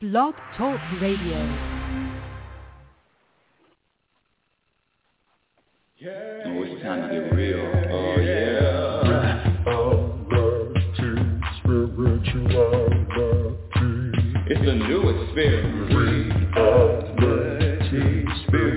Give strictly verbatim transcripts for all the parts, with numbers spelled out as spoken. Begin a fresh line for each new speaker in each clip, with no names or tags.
Blog Talk Radio.
Oh, it's time to get real. Oh, yeah. It's a new experience. Reality,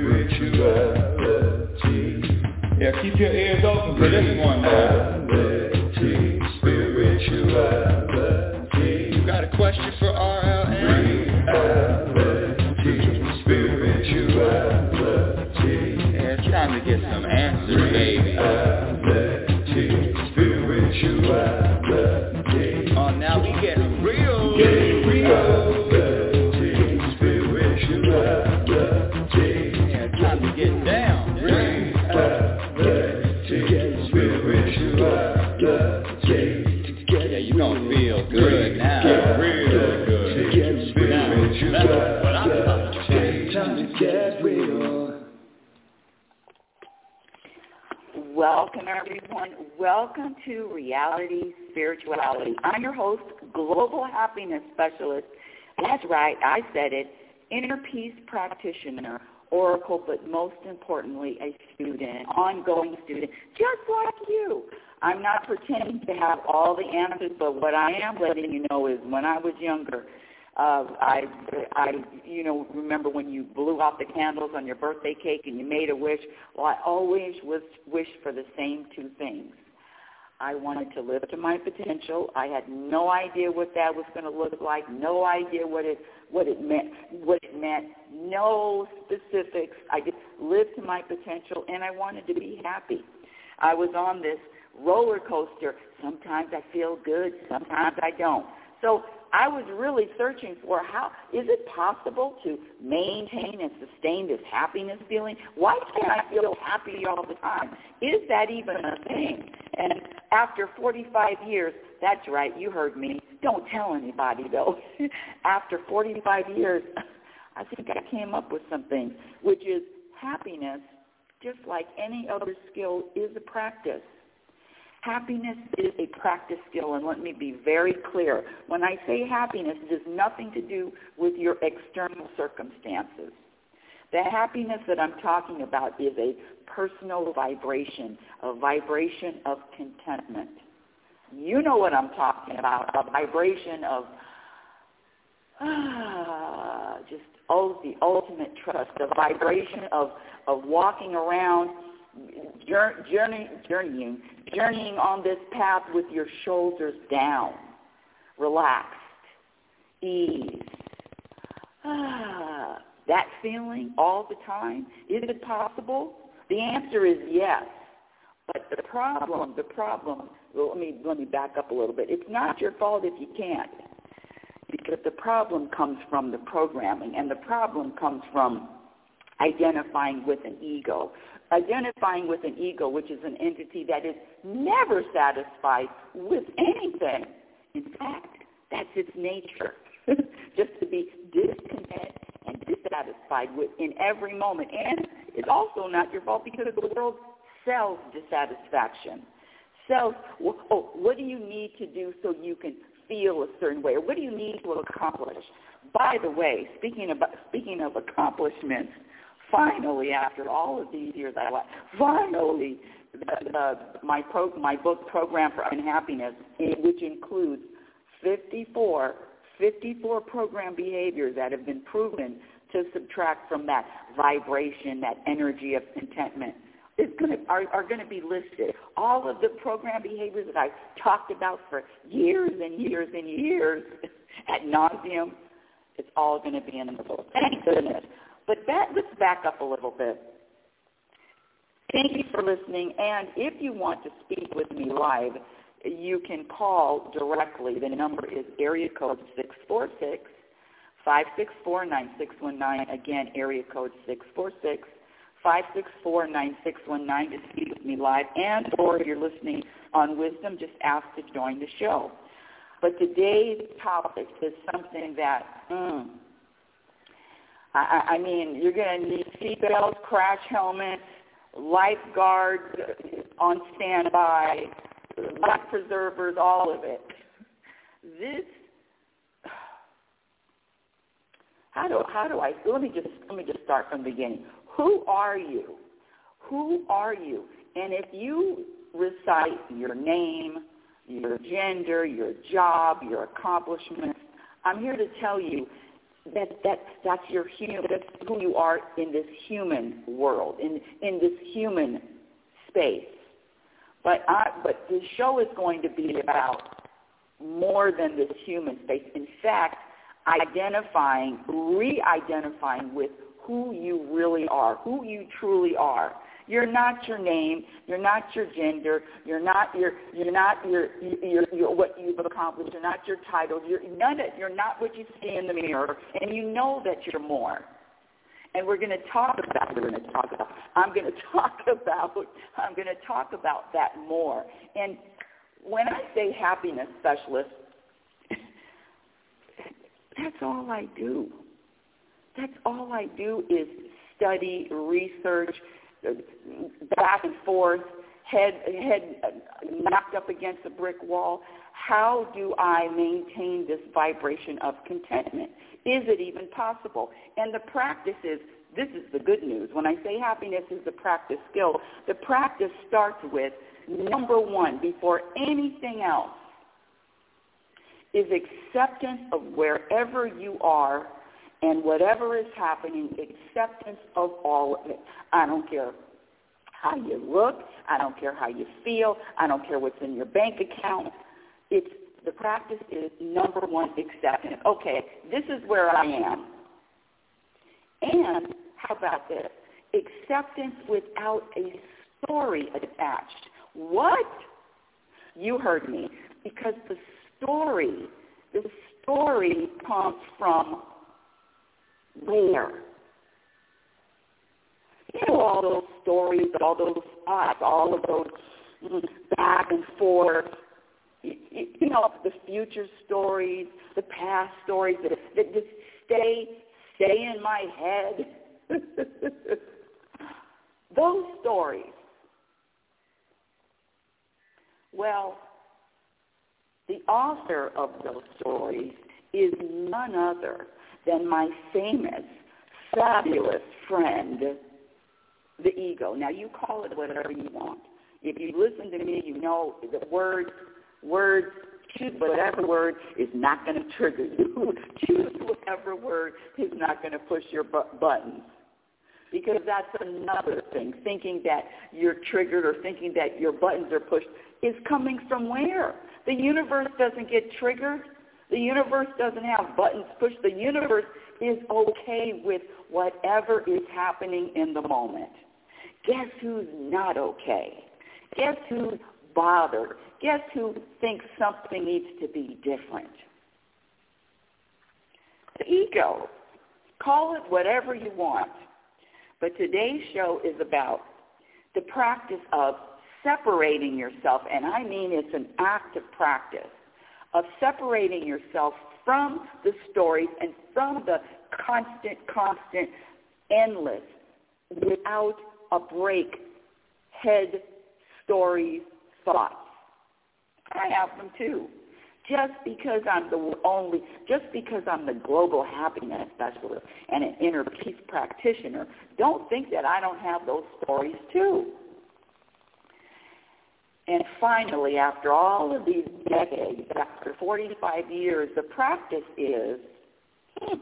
spirituality. Yeah, keep your ears open for this one now. Reality, spirituality. You got a question for R L N? Reality, spirituality. Yeah, it's time to get some answers, baby. Reality, spirituality. Oh, now we getting real. Getting real. Reality, spirituality. Yeah, it's time to get down. Reality, spirituality. Yeah, you gonna feel good now. Real good. Now, that's what I'm talking about. Time to get real.
Welcome, everyone. Welcome to Reality Spirituality. I'm your host, Global Happiness Specialist. That's right, I said it. Inner Peace Practitioner, Oracle, but most importantly, a student, ongoing student, just like you. I'm not pretending to have all the answers, but what I am letting you know is when I was younger, Uh, I, I, you know, remember when you blew out the candles on your birthday cake and you made a wish? Well, I always was wished for the same two things. I wanted to live to my potential. I had no idea what that was going to look like. No idea what it, what it meant. What it meant. No specifics. I just lived to my potential, and I wanted to be happy. I was on this roller coaster. Sometimes I feel good. Sometimes I don't. So I was really searching for how, is it possible to maintain and sustain this happiness feeling? Why can't I feel happy all the time? Is that even a thing? And after forty-five years, that's right, you heard me. Don't tell anybody, though. After forty-five years, I think I came up with something, which is happiness, just like any other skill, is a practice. Happiness is a practice skill, and let me be very clear. When I say happiness, it has nothing to do with your external circumstances. The happiness that I'm talking about is a personal vibration, a vibration of contentment. You know what I'm talking about, a vibration of ah, just oh, the ultimate trust, a vibration of, of walking around, Journey, journeying, journeying on this path with your shoulders down, relaxed, ease. Ah, that feeling all the time, is it possible? The answer is yes. But the problem, the problem, well, let me let me back up a little bit. It's not your fault if you can't, because the problem comes from the programming, and the problem comes from identifying with an ego. Identifying with an ego, which is an entity that is never satisfied with anything. In fact, that's its nature, just to be discontent and dissatisfied with in every moment. And it's also not your fault because the world sells dissatisfaction. Sells, oh, what do you need to do so you can feel a certain way? Or what do you need to accomplish? By the way, speaking about, speaking of accomplishments, finally, after all of these years, I finally, uh, my pro, my book, Program for Unhappiness, which includes fifty-four, fifty-four program behaviors that have been proven to subtract from that vibration, that energy of contentment, is gonna, are, are going to be listed. All of the program behaviors that I've talked about for years and years and years ad nauseum, it's all going to be in the book. Thank goodness. But that, let's back up a little bit. Thank you for listening, and if you want to speak with me live, you can call directly. The number is area code six four six, five six four, nine six one nine. Again, area code six four six, five six four, nine six one nine to speak with me live, and or if you're listening on Wisdom, just ask to join the show. But today's topic is something that, mm, I, I mean, you're going to need seatbelts, crash helmets, lifeguards on standby, life preservers, all of it. This how do how do I? Let me just let me just start from the beginning. Who are you? Who are you? And if you recite your name, your gender, your job, your accomplishments, I'm here to tell you that that that's your human. That's who you are in this human world, in in this human space. But I, but the show is going to be about more than this human space. In fact, identifying, re-identifying with who you really are, who you truly are. You're not your name. You're not your gender. You're not your. You're not your. Your, your what you've accomplished. You're not your title. You're none of. You're not what you see in the mirror, and you know that you're more. And we're going to talk about. We're going to talk about. I'm going to talk about. I'm going to talk about that more. And when I say happiness specialist, that's all I do. That's all I do is study, research, back and forth, head head knocked up against a brick wall. How do I maintain this vibration of contentment? Is it even possible? And the practice is, this is the good news. When I say happiness is a practice skill, the practice starts with, number one, before anything else, is acceptance of wherever you are and whatever is happening, acceptance of all of it. I don't care how you look. I don't care how you feel. I don't care what's in your bank account. It's the practice is, number one, acceptance. Okay, this is where I am. And how about this? Acceptance without a story attached. What? You heard me. Because the story, the story comes from where? You know, all those stories, all those thoughts, all of those back and forth, you know, the future stories, the past stories that, that just stay, stay in my head. Those stories. Well, the author of those stories is none other than my famous, fabulous friend, the ego. Now, you call it whatever you want. If you listen to me, you know the words, words, choose whatever word is not going to trigger you. Choose whatever word is not going to push your bu- buttons. Because that's another thing. Thinking that you're triggered or thinking that your buttons are pushed is coming from where? The universe doesn't get triggered. The universe doesn't have buttons pushed. The universe is okay with whatever is happening in the moment. Guess who's not okay? Guess who's bothered? Guess who thinks something needs to be different? The ego. Call it whatever you want. But today's show is about the practice of separating yourself, and I mean it's an active practice, of separating yourself from the stories and from the constant, constant, endless, without a break, head stories, thoughts. I have them too. Just because I'm the only, just because I'm the global happiness specialist and an inner peace practitioner, don't think that I don't have those stories too. And finally, after all of these decades, after forty-five years, the practice is hmm,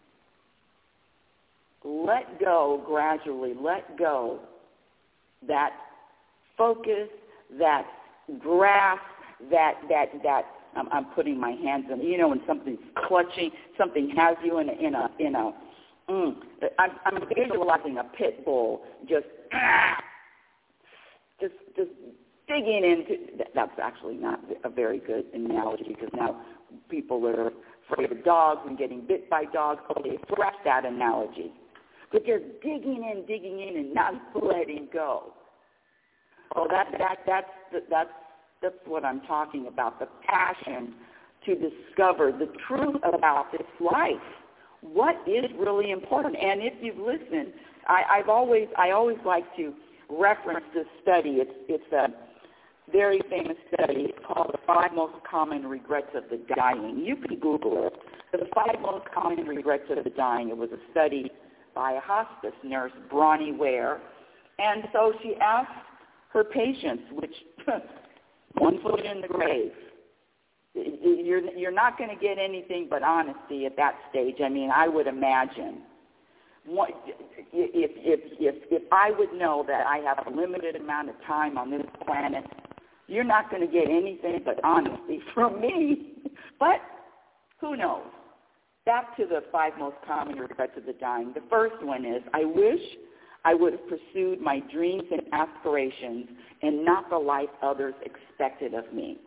let go gradually, let go that focus, that grasp, that, that, that, I'm, I'm putting my hands in, you know, when something's clutching, something has you in a, in a, in a, mm, I'm, I'm visualizing a pit bull just, ah, just, just digging into, that's actually not a very good analogy because now people that are afraid of dogs and getting bit by dogs, okay, scratch that analogy. But just digging in, digging in and not letting go. Oh, that, that, that's, that's, That's what I'm talking about, the passion to discover the truth about this life. What is really important? And if you've listened, I, I've always, I always like to reference this study. It's, it's a very famous study called The Five Most Common Regrets of the Dying. You can Google it. The Five Most Common Regrets of the Dying. It was a study by a hospice nurse, Bronnie Ware. And so she asked her patients, which one foot in the grave. You're, you're not going to get anything but honesty at that stage. I mean, I would imagine. What, if, if, if, if I would know that I have a limited amount of time on this planet, you're not going to get anything but honesty from me. But who knows? Back to the five most common regrets of the dying. The first one is, I wish I would have pursued my dreams and aspirations and not the life others expected of me.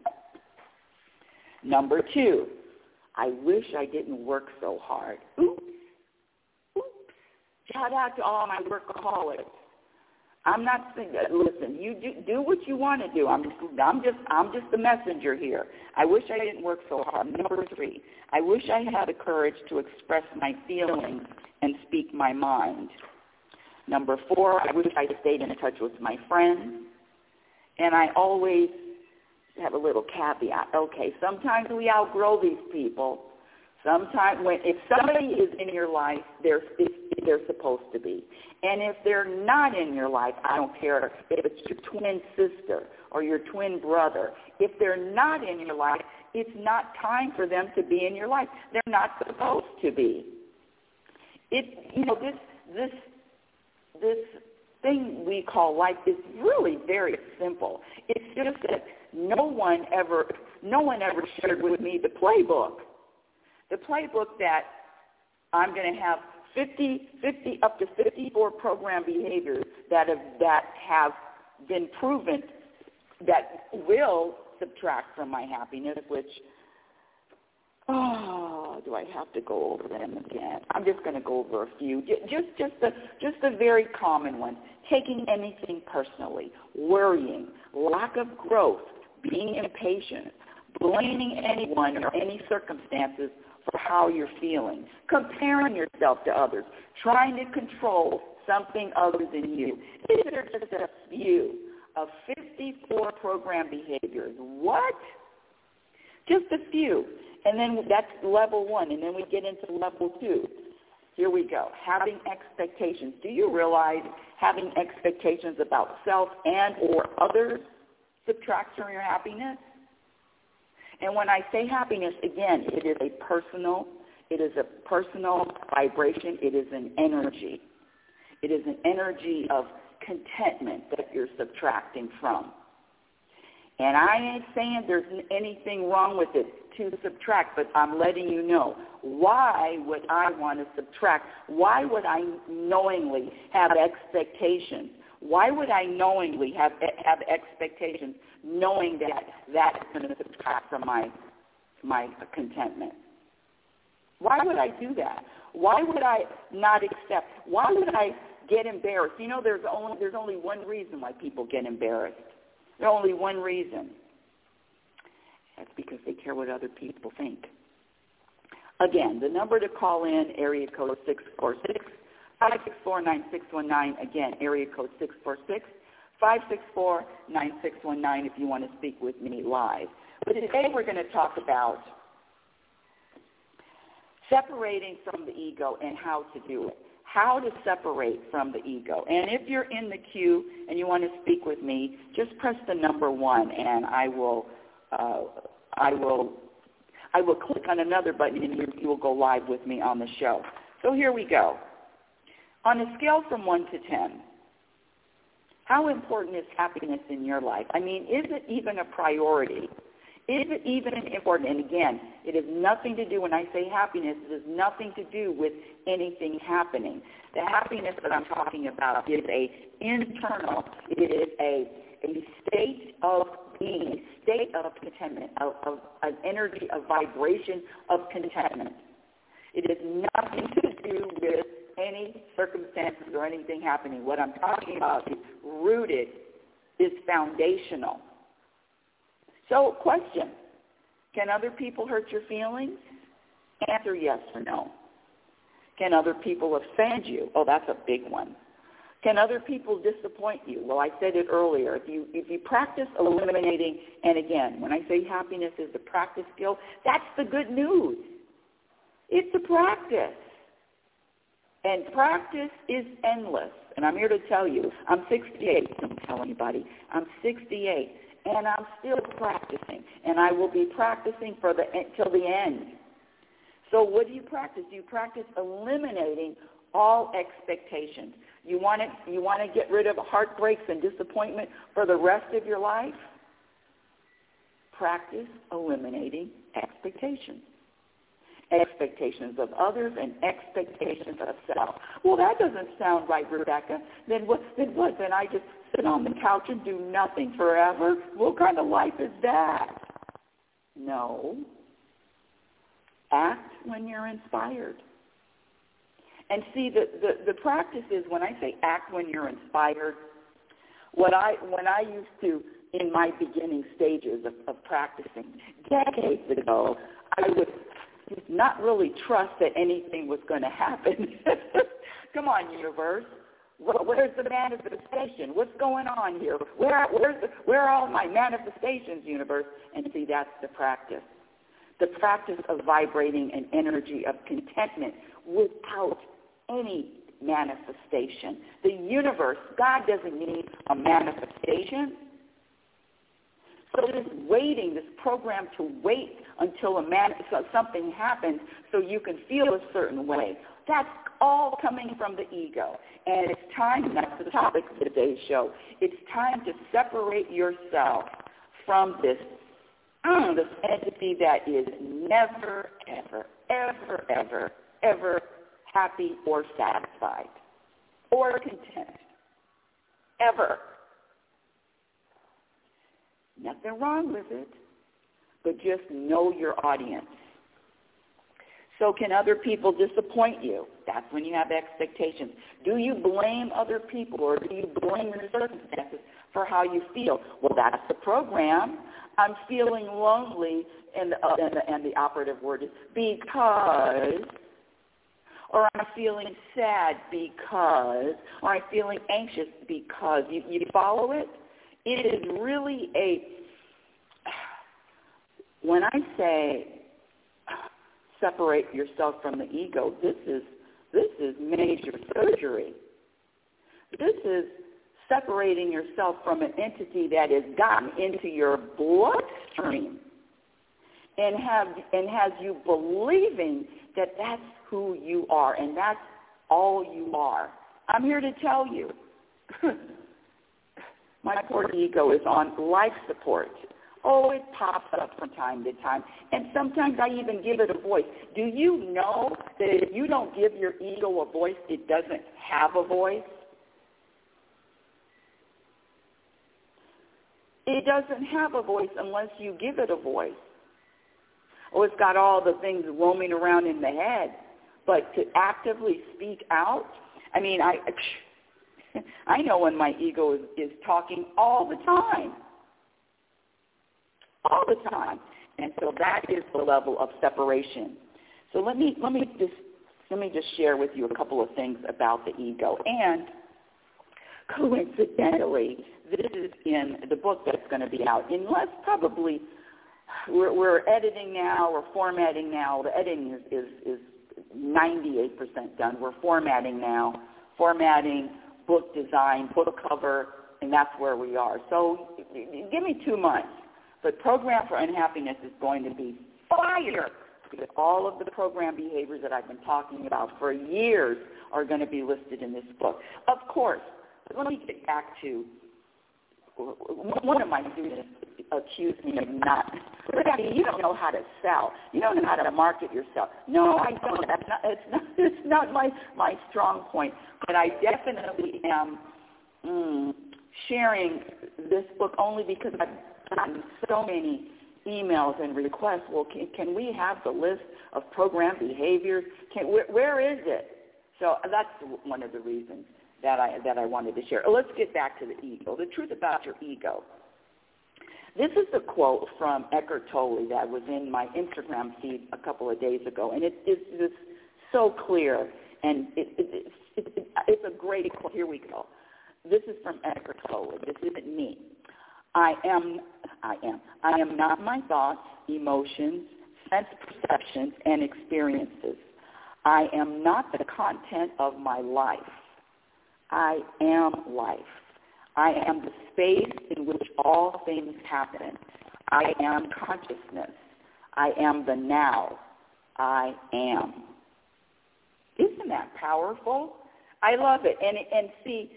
Number two, I wish I didn't work so hard. Oops. Oops. Shout out to all my workaholics. I'm not saying that. Listen, you do, do what you want to do. I'm just, I'm just, I'm just the messenger here. I wish I didn't work so hard. Number three, I wish I had the courage to express my feelings and speak my mind. Number four, I wish I stayed in touch with my friends. And I always have a little caveat. Okay, sometimes we outgrow these people. Sometimes, when if somebody is in your life, they're they're supposed to be, and if they're not in your life, I don't care if it's your twin sister or your twin brother. If they're not in your life, it's not time for them to be in your life. They're not supposed to be. It you know this this this thing we call life is really very simple. It's just that no one ever no one ever shared with me the playbook. The playbook that I'm going to have fifty, fifty, up to fifty-four program behaviors that have, that have been proven that will subtract from my happiness, which, oh, do I have to go over them again? I'm just going to go over a few. Just, just, the, just the very common ones. Taking anything personally, worrying, lack of growth, being impatient, blaming anyone or any circumstances for how you're feeling, comparing yourself to others, trying to control something other than you. These are just a few of fifty-four program behaviors. What? Just a few. And then that's level one, and then we get into level two. Here we go. Having expectations. Do you realize having expectations about self and or others subtracts from your happiness? And when I say happiness, again, it is a personal, it is a personal vibration. It is an energy. It is an energy of contentment that you're subtracting from. And I ain't saying there's anything wrong with it to subtract, but I'm letting you know. Why would I want to subtract? Why would I knowingly have expectations? Why would I knowingly have have expectations, knowing that that is going to subtract from my my contentment? Why would I do that? Why would I not accept? Why would I get embarrassed? You know, there's only there's only one reason why people get embarrassed. There's only one reason. That's because they care what other people think. Again, the number to call in, area code six four six, five six four, nine six one nine. Again, area code six four six, five six four, nine six one nine if you want to speak with me live. But today we're going to talk about separating from the ego and how to do it. How to separate from the ego. And if you're in the queue and you want to speak with me, just press the number one, and I will, uh, I will, I will click on another button, and you, you will go live with me on the show. So here we go. On a scale from one to ten, how important is happiness in your life? I mean, is it even a priority? Is it even important? And again, it has nothing to do, when I say happiness, it has nothing to do with anything happening. The happiness that I'm talking about is a internal, it is a, a state of being, a state of contentment, of, of an energy, a vibration of contentment. It has nothing to do with any circumstances or anything happening. What I'm talking about is rooted, is foundational. So, question, can other people hurt your feelings? Answer yes or no. Can other people offend you? Oh, that's a big one. Can other people disappoint you? Well, I said it earlier. If you if you practice eliminating, and again, when I say happiness is the practice skill, that's the good news. It's a practice. And practice is endless. And I'm here to tell you, I'm sixty-eight. Don't tell anybody. I'm sixty-eight, and I'm still practicing. And I will be practicing for the till the end. So what do you practice? You practice eliminating all expectations. You want to you want to get rid of heartbreaks and disappointment for the rest of your life? Practice eliminating expectations. Expectations of others and expectations of self. Well, that doesn't sound right, Rebecca. Then what? Then what? Then I just sit on the couch and do nothing forever? What kind of life is that? No. Act when you're inspired. And see, the, the, the practice is, when I say act when you're inspired, what I when I used to, in my beginning stages of, of practicing, decades ago, I would not really trust that anything was going to happen. Come on, universe. Where's the manifestation? What's going on here? Where, where's the, where are all my manifestations, universe? And see, that's the practice. The practice of vibrating an energy of contentment without any manifestation. The universe, God doesn't need a manifestation. So this waiting, this program to wait until a man, so something happens so you can feel a certain way, that's all coming from the ego. And it's time, that's the topic of today's show, it's time to separate yourself from this, mm, this entity that is never, ever, ever, ever, ever happy or satisfied or content. Ever. Nothing wrong with it, but just know your audience. So can other people disappoint you? That's when you have expectations. Do you blame other people, or do you blame your circumstances for how you feel? Well, that's the program. I'm feeling lonely, and the, uh, and the, and the operative word is because, or I'm feeling sad because, or I'm feeling anxious because. You, you follow it? It is really a, when I say separate yourself from the ego, this is this is major surgery. This is separating yourself from an entity that has gotten into your bloodstream and have and has you believing that that's who you are and that's all you are. I'm here to tell you. My poor ego is on life support. Oh, it pops up from time to time. And sometimes I even give it a voice. Do you know that if you don't give your ego a voice, it doesn't have a voice? It doesn't have a voice unless you give it a voice. Oh, it's got all the things roaming around in the head. But to actively speak out, I mean, I... I know when my ego is, is talking all the time. All the time. And so that is the level of separation. So let me let me just let me just share with you a couple of things about the ego. And coincidentally, this is in the book that's going to be out in less probably we're, we're editing now, we're formatting now. The editing is, is, is ninety-eight percent done. We're formatting now. Formatting, book design, book cover, and that's where we are. So give me two months. But Program for Unhappiness is going to be fire, because all of the program behaviors that I've been talking about for years are going to be listed in this book. Of course, let me get back to one of my students accused me of not, Rebecca, you don't know how to sell. You don't know how to market yourself. No, I don't. That's not, it's not, it's not my, my strong point. But I definitely am mm, sharing this book only because I've gotten so many emails and requests. Well, can, can we have the list of program behaviors? Can, where, where is it? So that's one of the reasons that I that I wanted to share. Let's get back to the ego. The truth about your ego. This is a quote from Eckhart Tolle that was in my Instagram feed a couple of days ago, and it is so clear. and it, it, it, it, it's a great quote. Here we go. This is from Eckhart Tolle. This isn't me. I am, I am, I am not my thoughts, emotions, sense perceptions, and experiences. I am not the content of my life. I am life. I am the space in which all things happen. I am consciousness. I am the now. I am. Isn't that powerful? I love it. And, and see,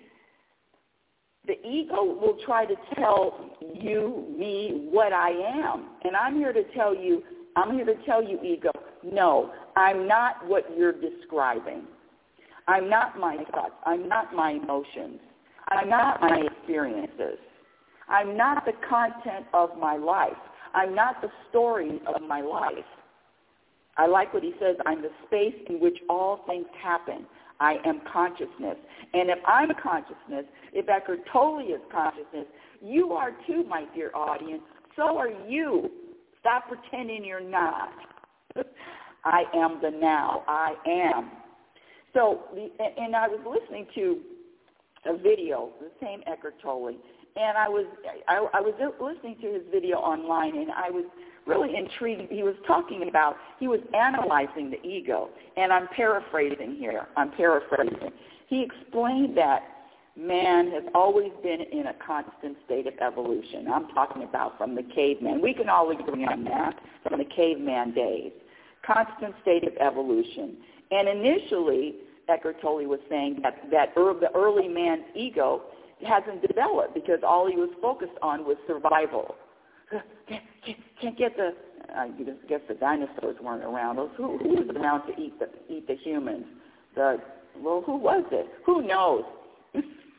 the ego will try to tell you, me, what I am. And I'm here to tell you, I'm here to tell you, ego, no, I'm not what you're describing. I'm not my thoughts. I'm not my emotions. I'm not my experiences. I'm not the content of my life. I'm not the story of my life. I like what he says, I'm the space in which all things happen. I am consciousness. And if I'm consciousness, if Eckhart Tolle is consciousness, you are too, my dear audience. So are you. Stop pretending you're not. I am the now. I am. So, and I was listening to a video, the same Eckhart Tolle, and I was I, I was listening to his video online, and I was really intrigued. He was talking about, he was analyzing the ego, and I'm paraphrasing here. I'm paraphrasing. He explained that man has always been in a constant state of evolution. I'm talking about from the caveman. We can all agree on that, from the caveman days. Constant state of evolution. And initially, Eckhart Tolle was saying that, that er, the early man's ego hasn't developed because all he was focused on was survival. Can't, can't, can't get the, I guess the dinosaurs weren't around. Who, who was around to eat the, eat the humans? The, well, who was it? Who knows? you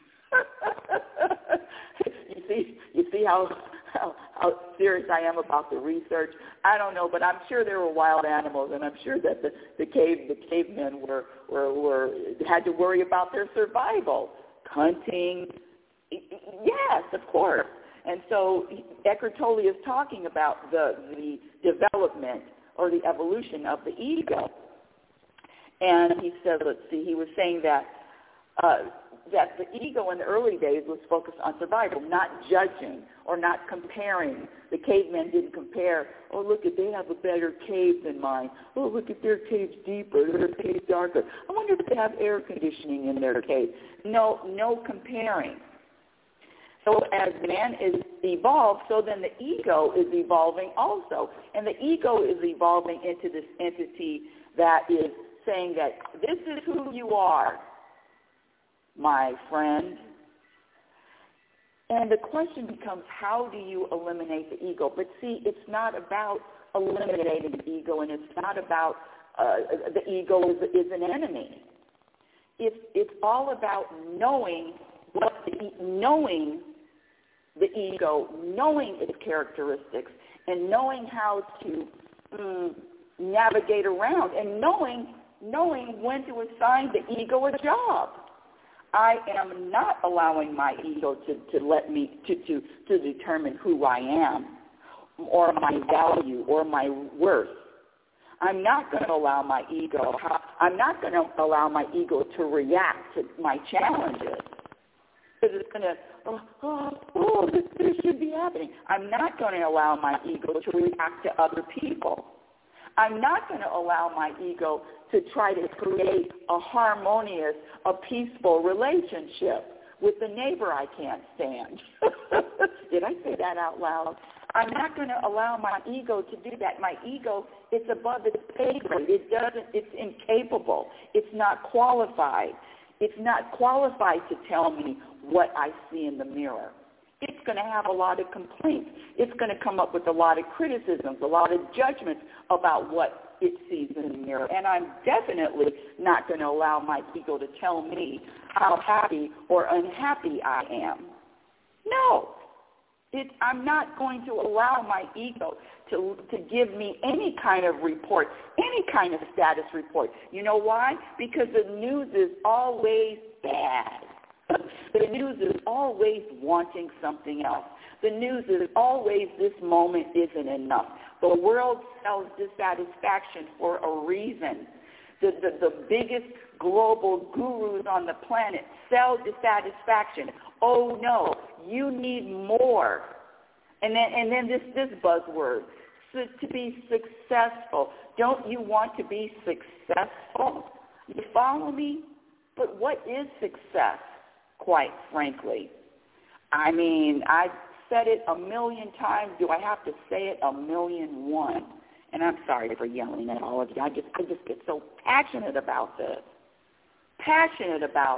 see, you see how, how how serious I am about the research. I don't know, but I'm sure there were wild animals, and I'm sure that the, the cave the cavemen were, were were had to worry about their survival, hunting. Yes, of course. And so Eckhart Tolle is talking about the the development or the evolution of the ego, and he said, let's see, he was saying that. Uh, that the ego in the early days was focused on survival, not judging or not comparing. The cavemen didn't compare, oh, look, at they have a better cave than mine. Oh, look, at their cave's deeper, their cave's darker. I wonder if they have air conditioning in their cave. No, no comparing. So as man is evolved, so then the ego is evolving also. And the ego is evolving into this entity that is saying that this is who you are, my friend. And the question becomes, how do you eliminate the ego? But see, it's not about eliminating the ego, and it's not about uh, the ego is, is an enemy. It's, it's all about knowing what the, knowing the ego, knowing its characteristics, and knowing how to um, navigate around, and knowing knowing when to assign the ego a job. I am not allowing my ego to, to let me to, to, to determine who I am or my value or my worth. I'm not going to allow my ego, I'm not going to allow my ego to react to my challenges. Because it's going to, oh, oh, oh, this, this should be happening. I'm not going to allow my ego to react to other people. I'm not going to allow my ego to try to create a harmonious, a peaceful relationship with the neighbor I can't stand. Did I say that out loud? I'm not going to allow my ego to do that. My ego, it's above its pay grade. It doesn't, it's incapable. It's not qualified. It's not qualified to tell me what I see in the mirror. It's going to have a lot of complaints. It's going to come up with a lot of criticisms, a lot of judgments about what it sees in the mirror. And I'm definitely not going to allow my ego to tell me how happy or unhappy I am. No. It, I'm not going to allow my ego to, to give me any kind of report, any kind of status report. You know why? Because the news is always bad. The news is always wanting something else. The news is always this moment isn't enough. The world sells dissatisfaction for a reason. the, the, the biggest global gurus on the planet sell dissatisfaction. Oh, no, you need more. And then, and then this, this buzzword, so to be successful. Don't you want to be successful? You follow me? But what is success, quite frankly? I mean, I've said it a million times. Do I have to say it a million one? And I'm sorry for yelling at all of you. I just, I just get so passionate about this. Passionate about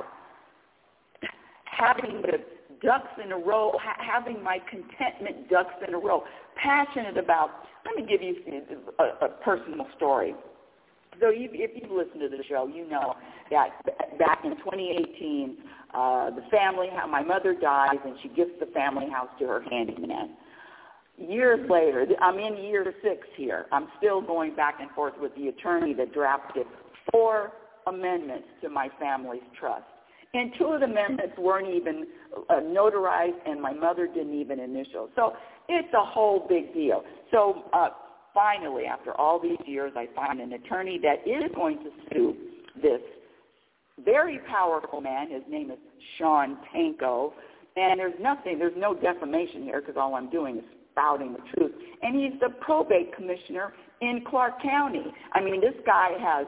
having the ducks in a row, ha- having my contentment ducks in a row. Passionate about, let me give you a, a personal story. So you, if you've listened to the show, you know that back in twenty eighteen, uh, the family, my mother dies, and she gives the family house to her handyman. Years later, I'm in year six here. I'm still going back and forth with the attorney that drafted four amendments to my family's trust. And two of the amendments weren't even uh, notarized, and my mother didn't even initial. So it's a whole big deal. So uh, finally, after all these years, I find an attorney that is going to sue this very powerful man. His name is Sean Tanko. And there's nothing, there's no defamation here because all I'm doing is spouting the truth. And he's the probate commissioner in Clark County. I mean, this guy has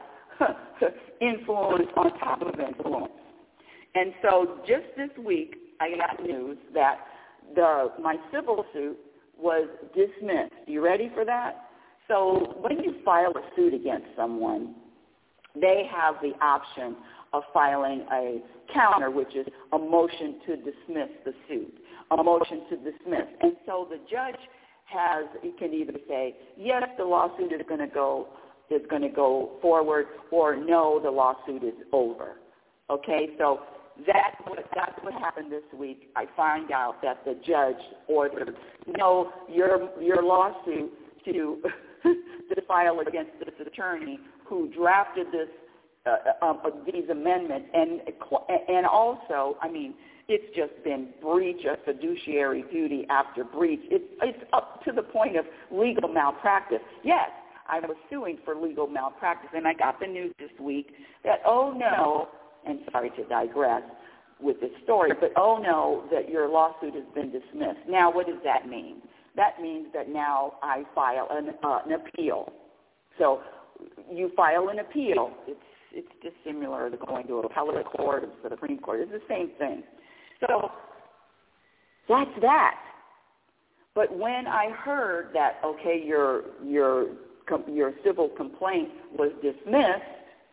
influence on top of influence. And so just this week, I got news that the my civil suit was dismissed. You ready for that? So when you file a suit against someone, they have the option of filing a counter, which is a motion to dismiss the suit, a motion to dismiss. And so the judge has, you can either say, yes, the lawsuit is going to go is going to go forward, or no, the lawsuit is over. Okay, so that's what, that's what happened this week. I find out that the judge ordered, no, your your lawsuit to to file against this attorney who drafted this uh, um, these amendments, and and also, I mean, it's just been breach of fiduciary duty after breach. It's it's up to the point of legal malpractice. Yes, I was suing for legal malpractice, and I got the news this week that, oh no, and sorry to digress with this story, but oh no, that your lawsuit has been dismissed. Now, what does that mean? That means that now I file an, uh, an appeal. So you file an appeal. It's it's dissimilar to going to appellate court or the Supreme Court. It's the same thing. So that's that. But when I heard that, okay, your your your civil complaint was dismissed,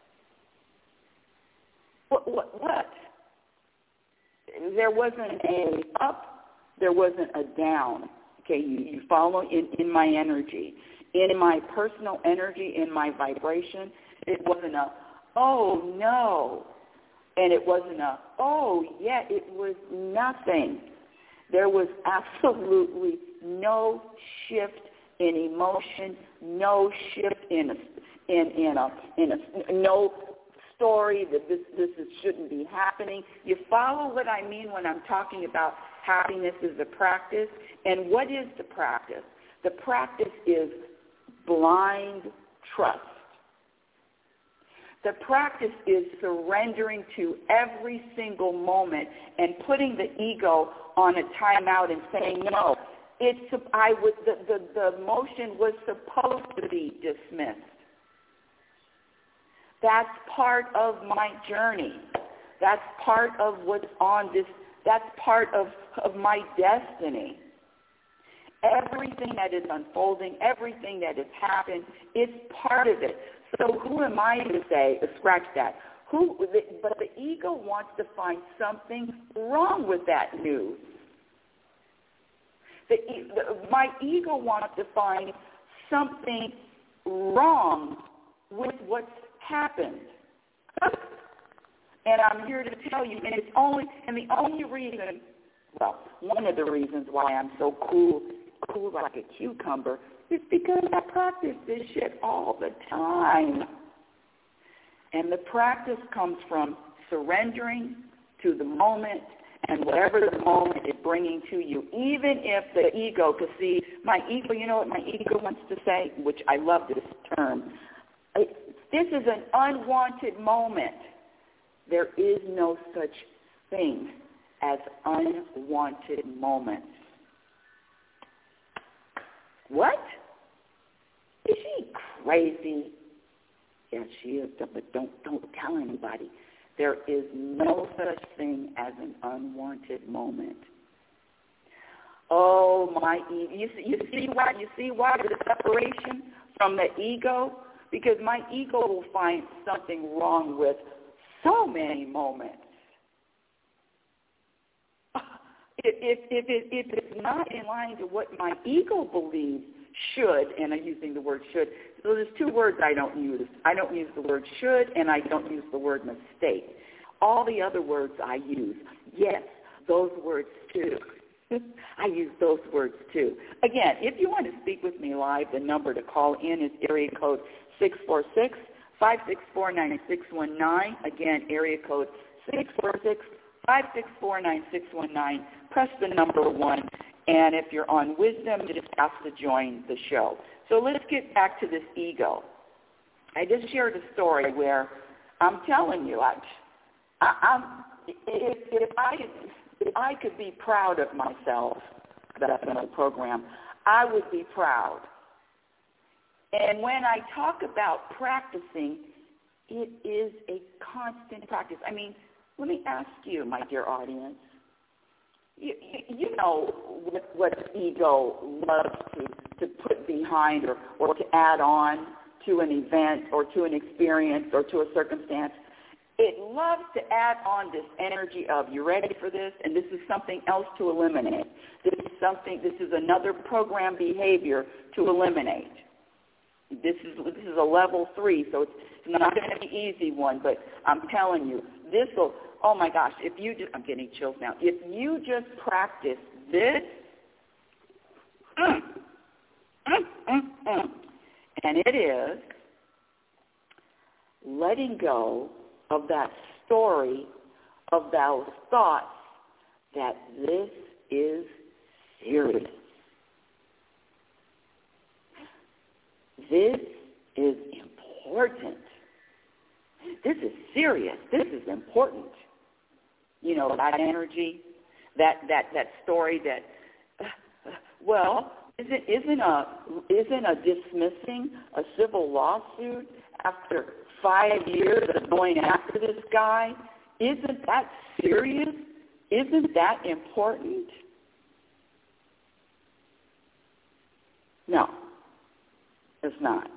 what what what? There wasn't a up, there wasn't a down. Okay, you, you follow in, in my energy. In my personal energy, in my vibration, it wasn't a, oh, no. And it wasn't a, oh, yeah, it was nothing. There was absolutely no shift in emotion, no shift in a, in, in a, in a, no story that this, this is, shouldn't be happening. You follow what I mean when I'm talking about happiness is a practice? And what is the practice? The practice is blind trust. The practice is surrendering to every single moment and putting the ego on a timeout and saying, no, it's, I was, the, the, the motion was supposed to be dismissed. That's part of my journey. That's part of what's on this, that's part of, of my destiny. Everything that is unfolding, everything that has happened, it's part of it. So who am I to say, scratch that, who? But the ego wants to find something wrong with that news. The, the, my ego wants to find something wrong with what's happened. And I'm here to tell you, and it's only, and the only reason, well, one of the reasons why I'm so cool, cool like a cucumber is because I practice this shit all the time. And the practice comes from surrendering to the moment and whatever the moment is bringing to you, even if the ego, because see, my ego, you know what my ego wants to say, which I love this term, it, This is an unwanted moment. There is no such thing as unwanted moments. What? Is she crazy? Yeah, she is, but don't don't tell anybody. There is no such thing as an unwanted moment. Oh my! You see, you see why? You see why the separation from the ego? Because my ego will find something wrong with so many moments. If if if, it, if it's not in line to what my ego believes should, and I'm using the word should. So there's two words I don't use. I don't use the word should, and I don't use the word mistake. All the other words I use. Yes, those words too. I use those words too. Again, if you want to speak with me live, the number to call in is area code six four six, five six four, nine six one nine. Again, area code six four six, five six four, nine six one nine. Press the number one. And if you're on Wisdom, just ask to join the show. So let's get back to this ego. I just shared a story where I'm telling you, I, I, I'm, if, if, I, if I could be proud of myself, that's another program, I would be proud. And when I talk about practicing, it is a constant practice. I mean, let me ask you, my dear audience, You, you know what, what ego loves to, to put behind or, or to add on to an event or to an experience or to a circumstance. It loves to add on this energy of, you ready for this? And this is something else to eliminate. This is something, this is another program behavior to eliminate. This is, this is a level three, so it's not going to be an easy one, but I'm telling you, this will, oh my gosh, if you just, I'm getting chills now. If you just practice this, mm, mm, mm, mm, and it is letting go of that story, of those thoughts that this is serious. This is important. This is serious. This is important. You know, that energy, that that, that story that, uh, well, isn't isn't a isn't a dismissing a civil lawsuit after five years of going after this guy? Isn't that serious? Isn't that important? No, it's not.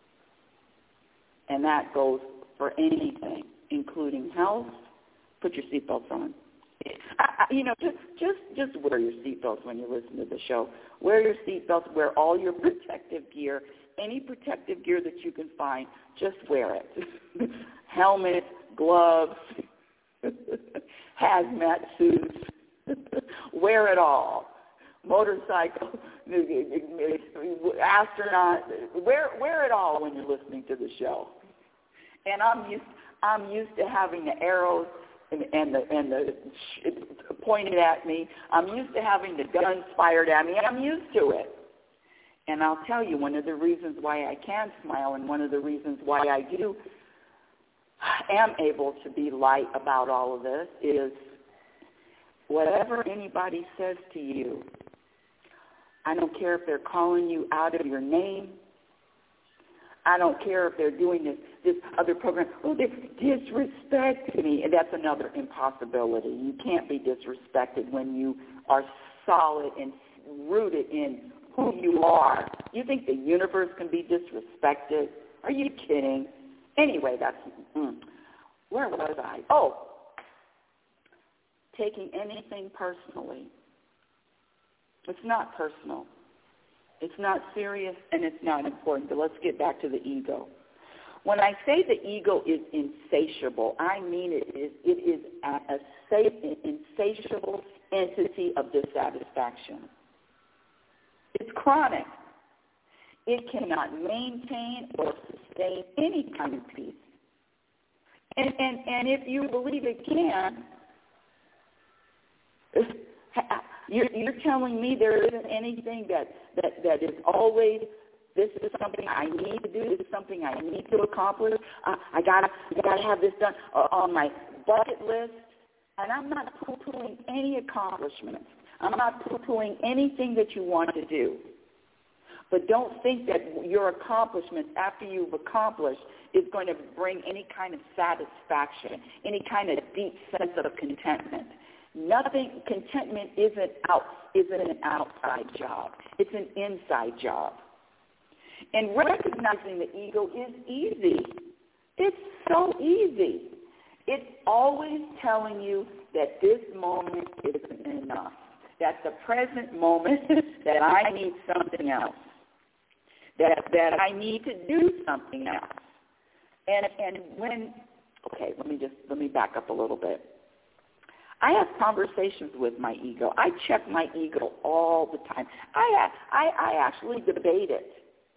And that goes for anything, including health. Put your seatbelts on. I, I, you know, just just just wear your seatbelts when you listen to the show. Wear your seatbelts. Wear all your protective gear. Any protective gear that you can find, just wear it. Helmet, gloves, hazmat suits. Wear it all. Motorcycle, astronaut. Wear wear it all when you're listening to the show. And I'm used I'm used to having the arrows and, and the and the sh- pointed at me. I'm used to having the guns fired at me, and I'm used to it. And I'll tell you, one of the reasons why I can smile, and one of the reasons why I do am able to be light about all of this, is whatever anybody says to you, I don't care if they're calling you out of your name. I don't care if they're doing this, this other program. Oh, they disrespect me. And that's another impossibility. You can't be disrespected when you are solid and rooted in who you are. You think the universe can be disrespected? Are you kidding? Anyway, that's, mm, where was I? Oh, taking anything personally. It's not personal. It's not serious, and it's not important. But let's get back to the ego. When I say the ego is insatiable, I mean it is it is a, a an insatiable entity of dissatisfaction. It's chronic. It cannot maintain or sustain any kind of peace. And and, and if you believe it can, You're, you're telling me there isn't anything that, that, that is always This is something I need to do. This is something I need to accomplish. Uh, I gotta, I gotta have this done uh, on my bucket list. And I'm not poo-pooing any accomplishments. I'm not poo-pooing anything that you want to do. But don't think that your accomplishments after you've accomplished is going to bring any kind of satisfaction, any kind of deep sense of contentment. Nothing, contentment isn't out, isn't an outside job. It's an inside job. And recognizing the ego is easy. It's so easy. It's always telling you that this moment isn't enough, that the present moment, that I need something else, that that I need to do something else. And and when, okay, let me just, let me back up a little bit. I have conversations with my ego. I check my ego all the time. I I, I actually debate it.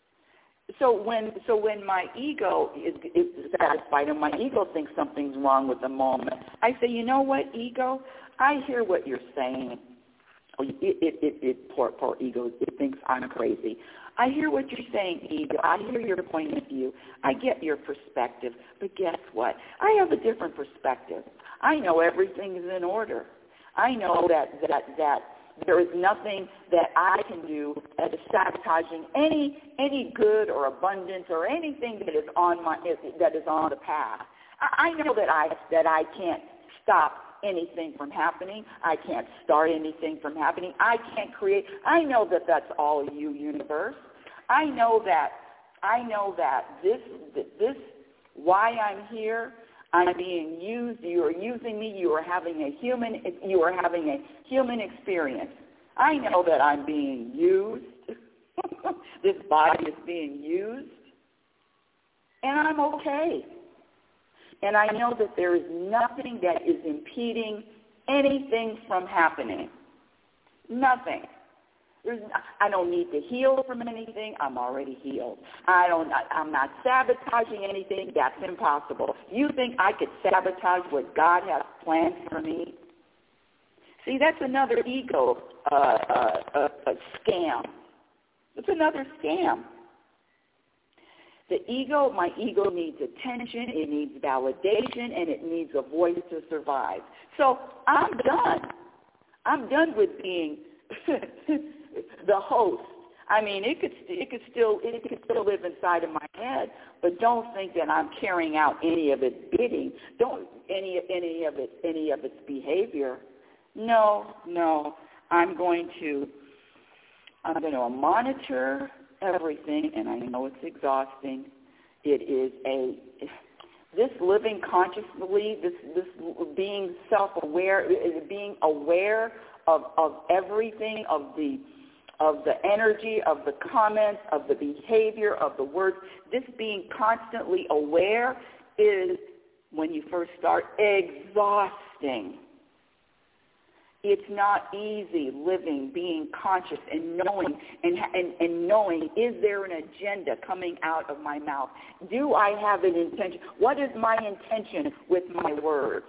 So when so when my ego is, is satisfied and my ego thinks something's wrong with the moment, I say, you know what, ego? I hear what you're saying. Oh, it, it, it, it poor, poor ego, it thinks I'm crazy. I hear what you're saying, ego. I hear your point of view. I get your perspective. But guess what? I have a different perspective. I know everything is in order. I know that that that. There is nothing that I can do that is sabotaging any any good or abundance or anything that is on my that is on the path. I know that I that I can't stop anything from happening. I can't start anything from happening. I can't create. I know that that's all you, universe. I know that I know that this this why I'm here. I'm being used. You are using me. You are having a human. You are having a human experience. I know that I'm being used. This body is being used, and I'm okay. And I know that there is nothing that is impeding anything from happening. Nothing. There's, I don't need to heal from anything. I'm already healed. I don't. I'm not sabotaging anything. That's impossible. You think I could sabotage what God has planned for me? See, that's another ego uh, uh, uh, uh, scam. It's another scam. The ego, my ego needs attention, it needs validation, and it needs a voice to survive. So I'm done. I'm done with being the host. I mean, it could it could still it could still live inside of my head, but don't think that I'm carrying out any of its bidding. Don't any any of its any of its behavior. No, no. I'm going to I'm going to monitor everything, and I know it's exhausting. It is a this living consciously, this this being self-aware, being aware of of everything, of the of the energy, of the comments, of the behavior, of the words. This being constantly aware is, when you first start, exhausting. It's not easy living, being conscious and knowing and, and, and knowing, is there an agenda coming out of my mouth? Do I have an intention? What is my intention with my words?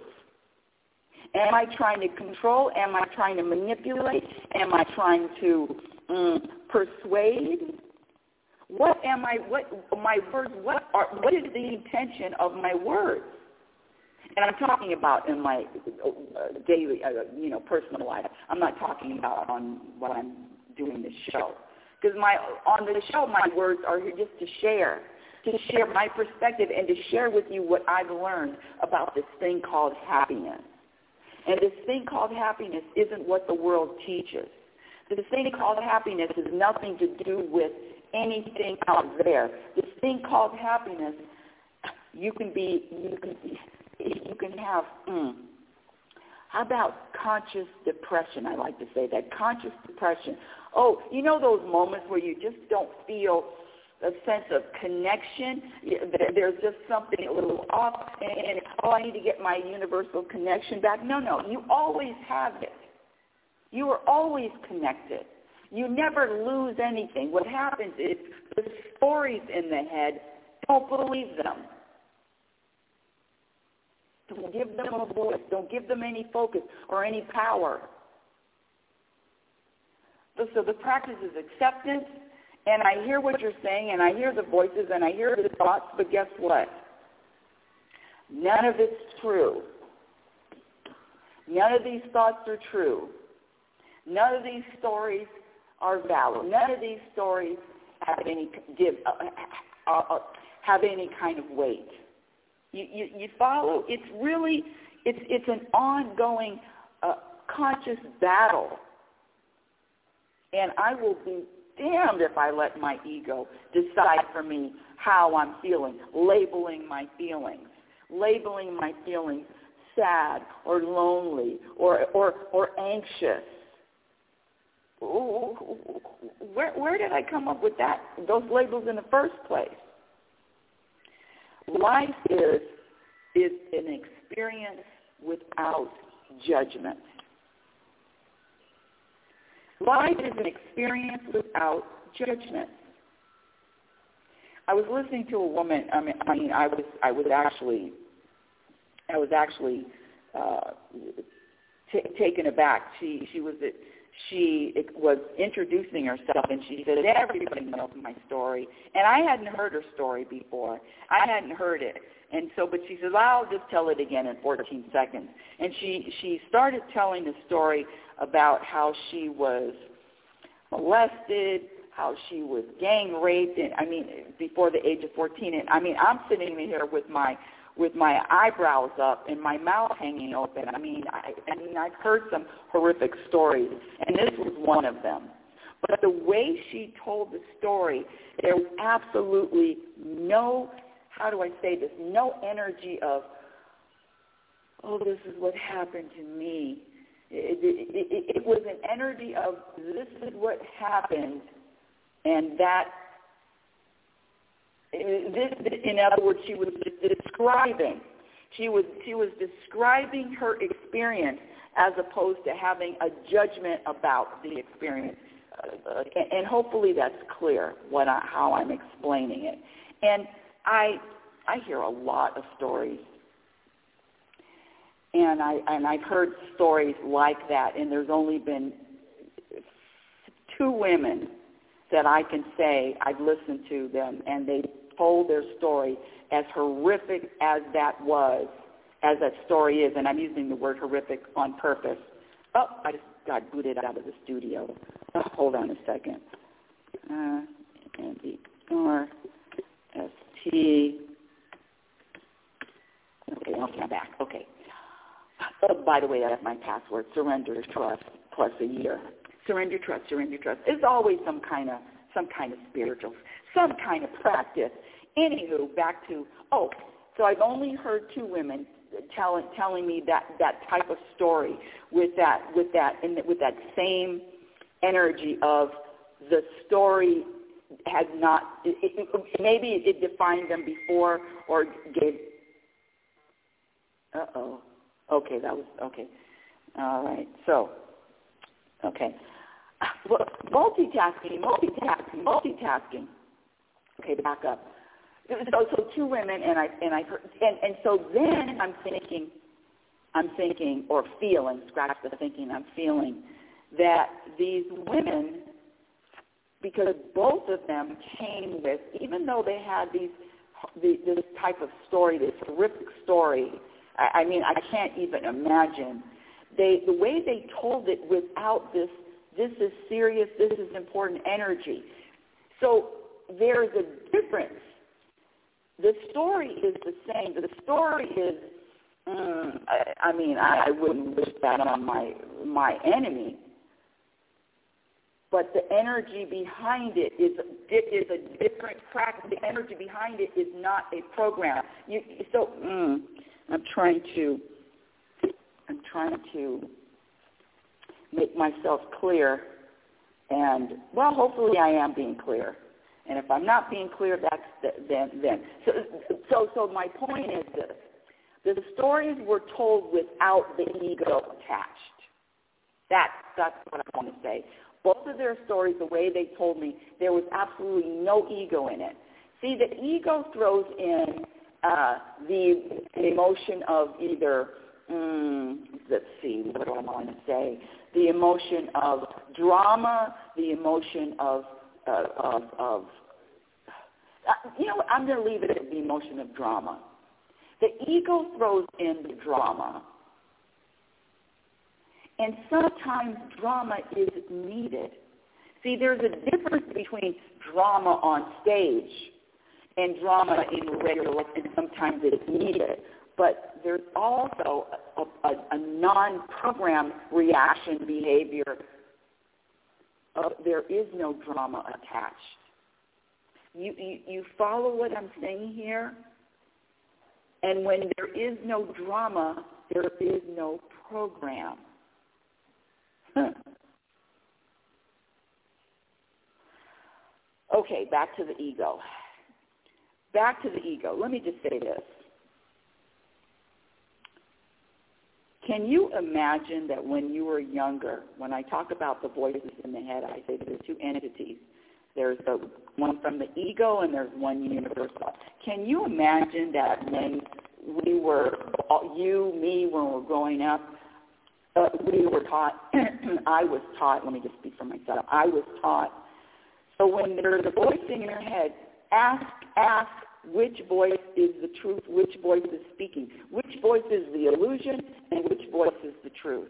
Am I trying to control? Am I trying to manipulate? Am I trying to um, persuade? What am I, what, my words, what are, what is the intention of my words? And I'm talking about in my uh, daily, uh, you know, personal life. I'm not talking about on what I'm doing this show. Because my on the show, my words are here just to share, to share my perspective and to share with you what I've learned about this thing called happiness. And this thing called happiness isn't what the world teaches. This thing called happiness has nothing to do with anything out there. This thing called happiness, you can be, you can be, you can have, mm, how about conscious depression? I like to say that, conscious depression. Oh, you know those moments where you just don't feel a sense of connection? There's just something a little off, and, oh, I need to get my universal connection back. No, no, you always have it. You are always connected. You never lose anything. What happens is the stories in the head, don't believe them. Don't give them a voice. Don't give them any focus or any power. So the practice is acceptance And I hear what you're saying, and I hear the voices, and I hear the thoughts, but guess what? None of it's true. None of these thoughts are true. None of these stories are valid. None of these stories have any give uh, uh, have any kind of weight. You, you, you follow? It's really it's it's an ongoing uh, conscious battle, and I will be damned if I let my ego decide for me how I'm feeling, labeling my feelings, labeling my feelings sad or lonely or or or anxious. Where where did I come up with that those labels in the first place? Life is is an experience without judgment. Life is an experience without judgment. I was listening to a woman. I mean, I mean, I was I was actually I was actually uh, t- taken aback. She she was she was introducing herself, and she said, "Everybody knows my story," and I hadn't heard her story before. I hadn't heard it, and so, but she says, "I'll just tell it again in fourteen seconds." And she she started telling the story about how she was molested, how she was gang raped, and I mean, before the age of fourteen. And I mean, I'm sitting here with my with my eyebrows up and my mouth hanging open. I mean, I, I mean, I've heard some horrific stories, and this was one of them. But the way she told the story, there was absolutely no, how do I say this, no energy of, oh, this is what happened to me. It, it, it, it was an energy of, this is what happened, and that, this, in other words, she was describing, she was, she was describing her experience as opposed to having a judgment about the experience. Uh, and, and hopefully that's clear what I, how I'm explaining it. And I, I hear a lot of stories. And, I, and I've heard stories like that, and there's only been two women that I can say I've listened to them, and they told their story as horrific as that was, as that story is, and I'm using the word horrific on purpose. Oh, I just got booted out of the studio. Oh, hold on a second. Uh, N D R S T. Okay, okay, I'm back. Okay. Oh, by the way, that's my password, surrender trust plus a year. Surrender trust, surrender trust. There's always some kind of some kind of spiritual, some kind of practice. Anywho, back to, oh, so I've only heard two women telling telling me that, that type of story with that with that and with that same energy of the story had not, it, it, maybe it defined them before or gave, uh-oh. Okay, that was, okay. All right, so, okay. Well, multitasking, multitasking, multitasking. Okay, back up. So, so two women, and I, and I, and, and so then I'm thinking, I'm thinking, or feeling, scratch the thinking, I'm feeling that these women, because both of them came with, even though they had these, this type of story, this horrific story, I, I mean, I can't even imagine. They, the way they told it without this, this is serious, this is important energy. So there's a difference. The story is the same. The story is, mm, I, I mean, I, I wouldn't wish that on my my enemy. But the energy behind it is is a different practice. The energy behind it is not a program. You, so mm, I'm trying to I'm trying to make myself clear, and well, hopefully I am being clear. And if I'm not being clear, that's the, then then. So, so so my point is this: the stories were told without the ego attached. That's that's what I want to say. Both of their stories, the way they told me, there was absolutely no ego in it. See, the ego throws in uh, the emotion of either, mm, let's see, what do I want to say? The emotion of drama, the emotion of uh, of, of uh, you know, I'm going to leave it at the emotion of drama. The ego throws in the drama, and sometimes drama is needed. See, there's a difference between drama on stage and drama in regular life, and sometimes it's needed. But there's also a, a, a non-programmed reaction behavior. Uh, there is no drama attached. You, you, you follow what I'm saying here? And when there is no drama, there is no program. Huh. Okay, back to the ego. Back to the ego. Let me just say this. Can you imagine that when you were younger, when I talk about the voices in the head, I say there's two entities. There's the one from the ego and there's one universal. Can you imagine that when we were, you, me, when we were growing up, uh, we were taught, I was taught, let me just speak for myself, I was taught, so when there's a voice in your head, ask, ask which voice is the truth, which voice is speaking, which voice is the illusion, and which voice is the truth.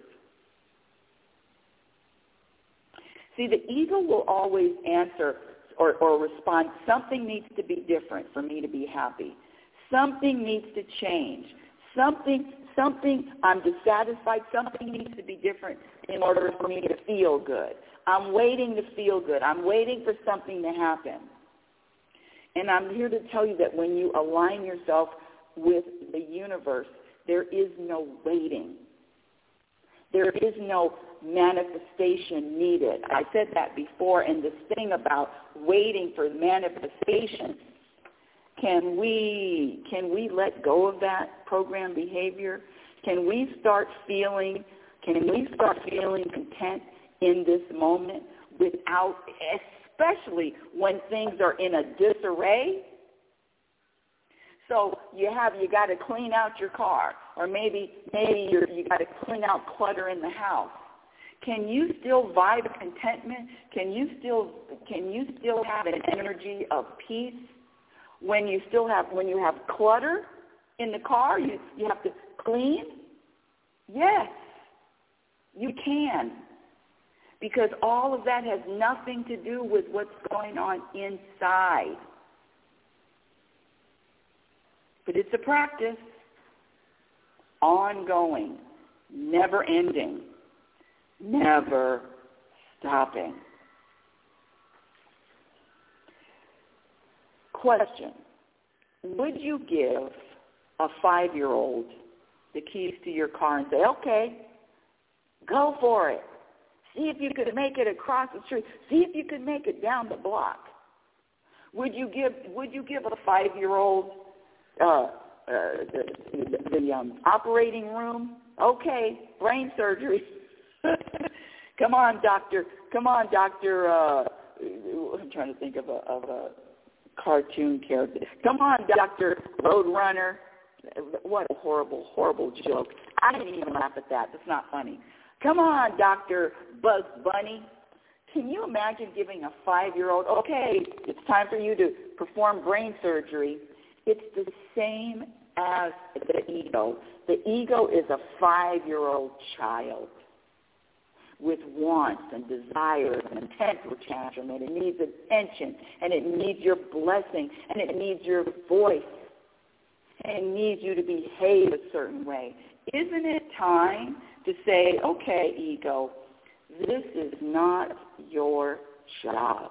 See, the ego will always answer or, or respond, something needs to be different for me to be happy. Something needs to change. Something, something, I'm dissatisfied. Something needs to be different in order for me to feel good. I'm waiting to feel good. I'm waiting for something to happen. And I'm here to tell you that when you align yourself with the universe, there is no waiting. There is no manifestation needed. I said that before, and this thing about waiting for manifestation, can we can we let go of that program behavior? Can we start feeling can we start feeling content in this moment without, especially when things are in a disarray? So you have you got to clean out your car, or maybe maybe you're, you got to clean out clutter in the house. Can you still vibe contentment? Can you still can you still have an energy of peace when you still have when you have clutter in the car? You you have to clean. Yes, you can, because all of that has nothing to do with what's going on inside. But it's a practice, ongoing, never ending, never stopping. Question: would you give a five-year-old the keys to your car and say, okay, go for it. See if you could make it across the street. See if you could make it down the block. Would you give Would you give a five-year-old uh, uh, the, the, the um, operating room? Okay, brain surgery. Come on, doctor. Come on, doctor. Uh, I'm trying to think of a, of a cartoon character. Come on, Doctor Roadrunner. What a horrible, horrible joke. I didn't even laugh at that. That's not funny. Come on, Doctor Bugs Bunny. Can you imagine giving a five-year-old, okay, it's time for you to perform brain surgery? It's the same as the ego. The ego is a five-year-old child with wants and desires and temper tantrum, and it needs attention, and it needs your blessing, and it needs your voice, and it needs you to behave a certain way. Isn't it time to say, okay, ego, this is not your job.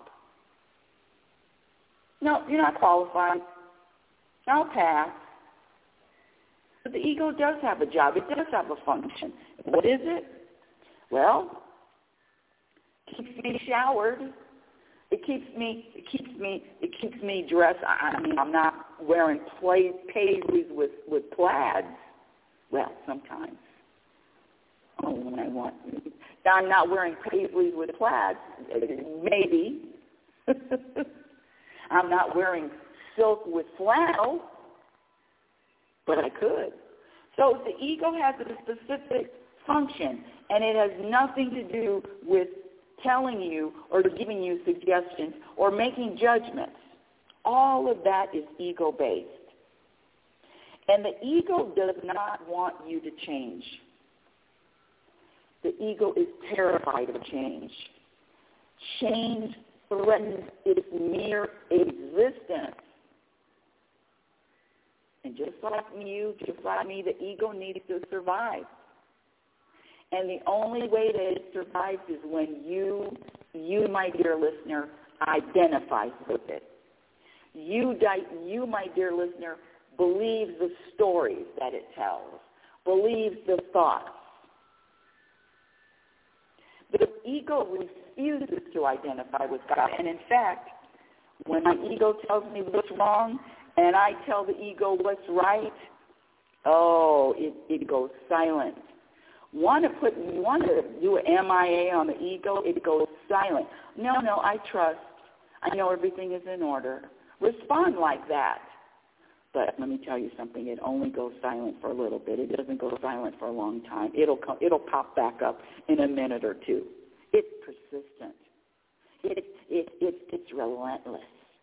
No, you're not qualified. I'll pass. But the ego does have a job. It does have a function. What is it? Well, it keeps me showered. It keeps me. It keeps me. It keeps me dressed. I mean, I'm not wearing play, paisleys with with plaids. Well, sometimes. Oh, when I want. I'm not wearing paisleys with plaids. Maybe. I'm not wearing silk with flannel, but I could. So the ego has a specific function, and it has nothing to do with telling you or giving you suggestions or making judgments. All of that is ego-based. And the ego does not want you to change. The ego is terrified of change. Change threatens its mere existence. And just like you, just like me, the ego needs to survive. And the only way that it survives is when you, you, my dear listener, identify with it. You, you, my dear listener, believes the stories that it tells, believes the thoughts. The ego refuses to identify with God. And in fact, when my ego tells me what's wrong and I tell the ego what's right, oh, it, it goes silent. Want to put, want to do an M I A on the ego, it goes silent. No, no, I trust. I know everything is in order. Respond like that. But let me tell you something, it only goes silent for a little bit. It doesn't go silent for a long time. It'll come, it'll pop back up in a minute or two. It's persistent. It, it, it, it's relentless.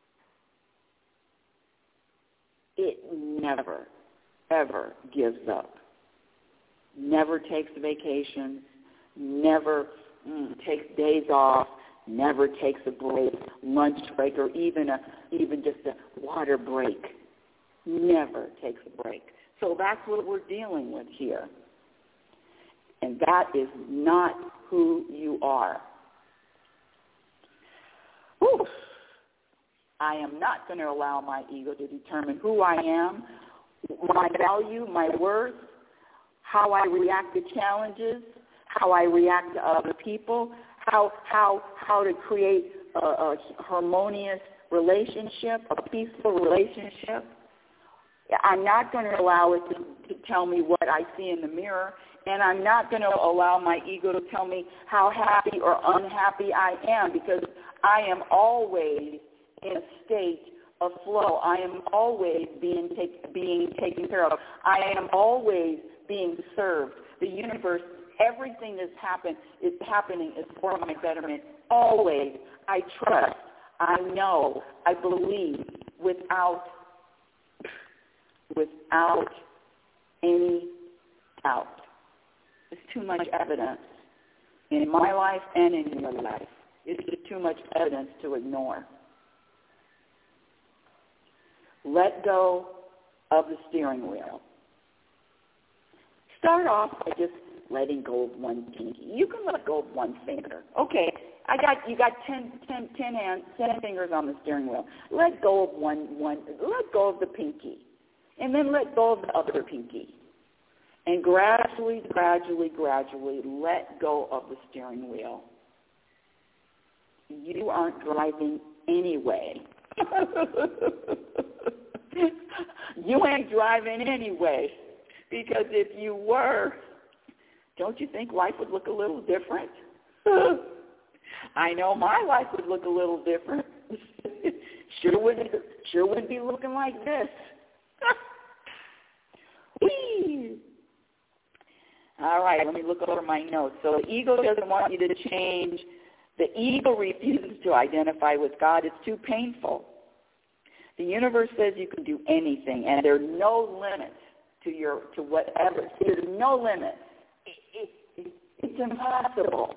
It never, ever gives up. Never takes vacations, never mm, takes days off, never takes a break, lunch break, or even a, even just a water break. Never takes a break. So that's what we're dealing with here. And that is not who you are. Whew. I am not going to allow my ego to determine who I am, my value, my worth, how I react to challenges, how I react to other people, how how how to create a, a harmonious relationship, a peaceful relationship. I'm not going to allow it to, to tell me what I see in the mirror, and I'm not going to allow my ego to tell me how happy or unhappy I am, because I am always in a state of flow. I am always being, take, being taken care of. I am always being served. The universe, everything that's happened is happening is for my betterment. Always. I trust. I know. I believe without without any doubt. There's too much evidence in my life and in your life. It's just too much evidence to ignore. Let go of the steering wheel. Start off by just letting go of one pinky. You can let go of one finger. Okay, I got you got ten, ten, ten hands, ten fingers on the steering wheel. Let go of one, one. Let go of the pinky, and then let go of the other pinky, and gradually, gradually, gradually let go of the steering wheel. You aren't driving anyway. You ain't driving anyway, because if you were, don't you think life would look a little different? I know my life would look a little different. Sure wouldn't, sure wouldn't be looking like this. Whee! All right, let me look over my notes. So the ego doesn't want you to change. The ego refuses to identify with God. It's too painful. The universe says you can do anything, and there are no limits to your to whatever. There's no limits. It, it, it's impossible.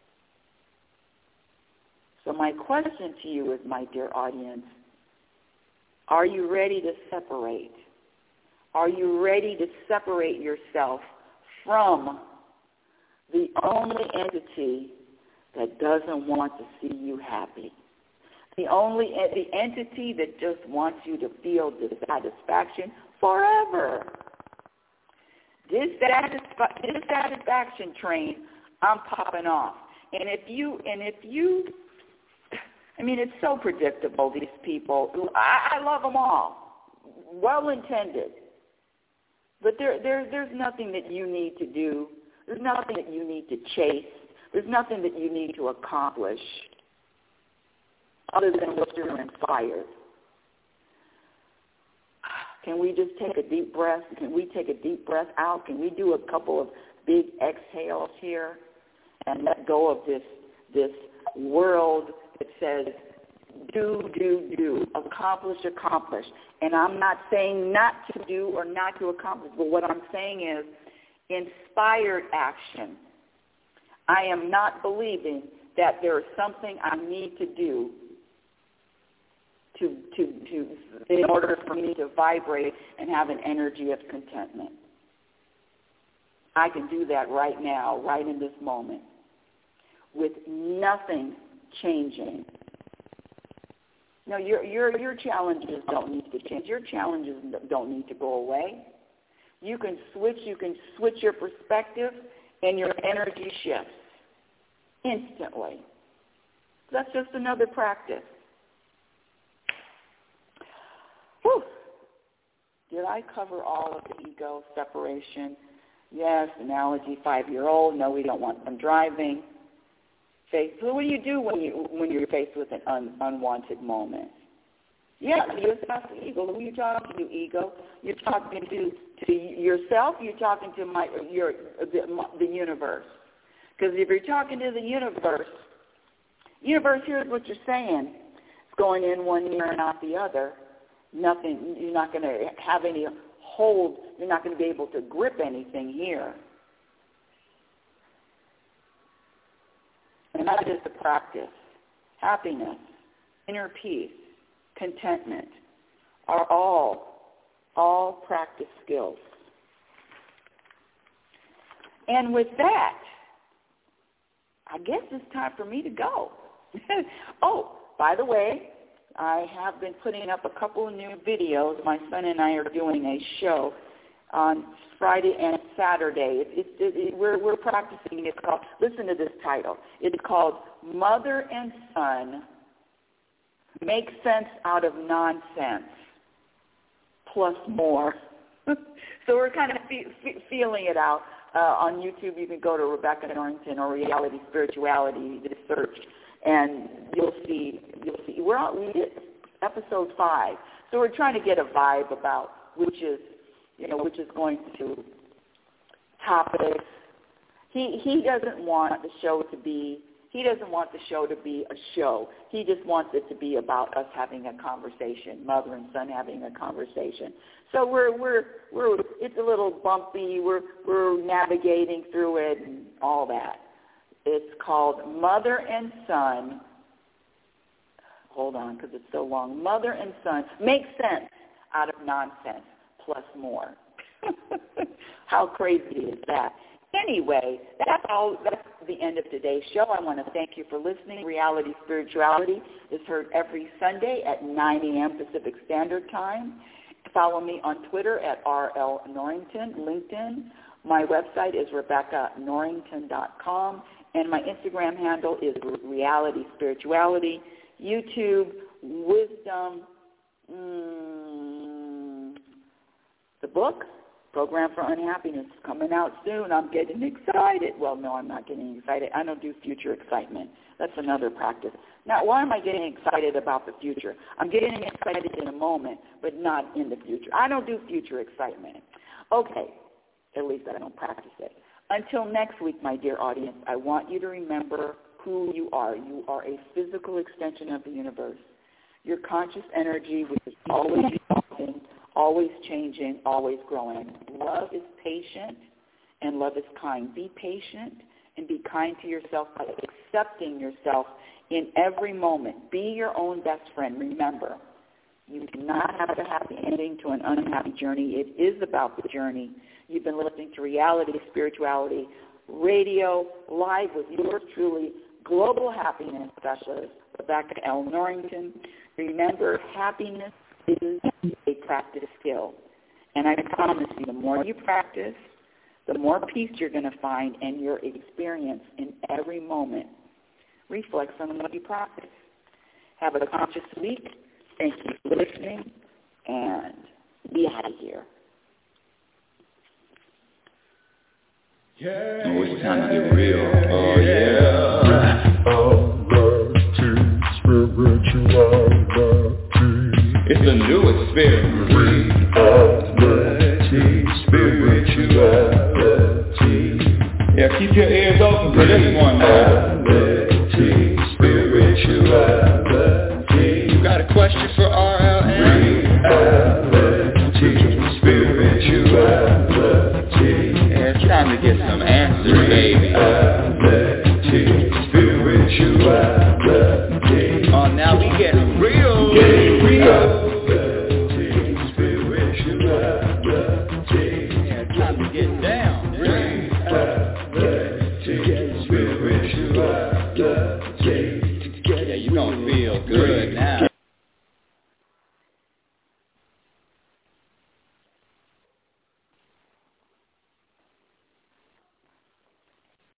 So my question to you is, my dear audience, are you ready to separate? Are you ready to separate yourself from the only entity that doesn't want to see you happy? The only the entity that just wants you to feel dissatisfaction forever. Dissatisf- dissatisfaction train, I'm popping off. And if you and if you, I mean, it's so predictable. These people, I, I love them all, well intended, but there there there's nothing that you need to do. There's nothing that you need to chase. There's nothing that you need to accomplish, other than what you're inspired. Can we just take a deep breath? Can we take a deep breath out? Can we do a couple of big exhales here and let go of this this world that says, do, do, do, accomplish, accomplish. And I'm not saying not to do or not to accomplish, but what I'm saying is inspired action. I am not believing that there is something I need to do to, to, to, in order for me to vibrate and have an energy of contentment. I can do that right now, right in this moment, with nothing changing. No, your your your challenges don't need to change. Your challenges don't need to go away. You can switch. You can switch your perspective, and your energy shifts instantly. That's just another practice. Whew. Did I cover all of the ego separation? Yes. Analogy: five-year-old. No, we don't want them driving. Face. So what do you do when you when you're faced with an un, unwanted moment? Yeah, you assess the ego. Who are you talking to, ego? You're talking to to yourself. You're talking to my your the, the universe. Because if you're talking to the universe, universe hears what you're saying. It's going in one ear and out the other. Nothing. You're not going to have any hold. You're not going to be able to grip anything here. And that is the practice. Happiness, inner peace, contentment are all, all practice skills. And with that, I guess it's time for me to go. Oh, by the way, I have been putting up a couple of new videos. My son and I are doing a show on Friday and Saturday. It, it, it, it, we're, we're practicing. It's called, listen to this title. It's called Mother and Son Make Sense Out of Nonsense Plus More. So we're kind of fe- fe- feeling it out. Uh, on YouTube, you can go to Rebecca Norrington or Reality Spirituality, just search, and you'll see, you'll see. We're on, we did episode five. So we're trying to get a vibe about which is, you know, which is going to topics. He he doesn't want the show to be he doesn't want the show to be a show. He just wants it to be about us having a conversation, mother and son having a conversation. So we're we're we're it's a little bumpy. We're we're navigating through it and all that. It's called Mother and Son. Hold on, because it's so long. Mother and Son Make Sense Out of Nonsense Plus More. How crazy is that? Anyway, that's all. That's the end of today's show. I want to thank you for listening. Reality Spirituality is heard every Sunday at nine a.m. Pacific Standard Time. Follow me on Twitter at R L Norrington, LinkedIn. My website is rebecca norrington dot com, and my Instagram handle is Reality Spirituality. YouTube, Wisdom, mm, the book, Program for Unhappiness, is coming out soon. I'm getting excited. Well, no, I'm not getting excited. I don't do future excitement. That's another practice. Now, why am I getting excited about the future? I'm getting excited in a moment, but not in the future. I don't do future excitement. Okay, at least I don't practice it. Until next week, my dear audience, I want you to remember who you are. You are a physical extension of the universe. Your conscious energy, which is always evolving, always changing, always growing. Love is patient, and love is kind. Be patient and be kind to yourself by accepting yourself in every moment. Be your own best friend. Remember, you do not have a happy ending to an unhappy journey. It is about the journey. You've been listening to Reality Spirituality Radio, live with yours truly, Global Happiness Specialist, Rebecca L. Norrington. Remember, happiness is a practice skill. And I promise you, the more you practice, the more peace you're going to find, and your experience in every moment reflects on what you practice. Have a conscious week. Thank you for listening, and be out of here.
Yeah, oh, it's time to get real. Oh, yeah. It's a new experience. Reality, spirituality. Yeah, keep your ears open for this one, man. to get some answers, baby. Spirituality. Oh, now we get real. Get real. Yeah, time to get down. Really. Spirituality.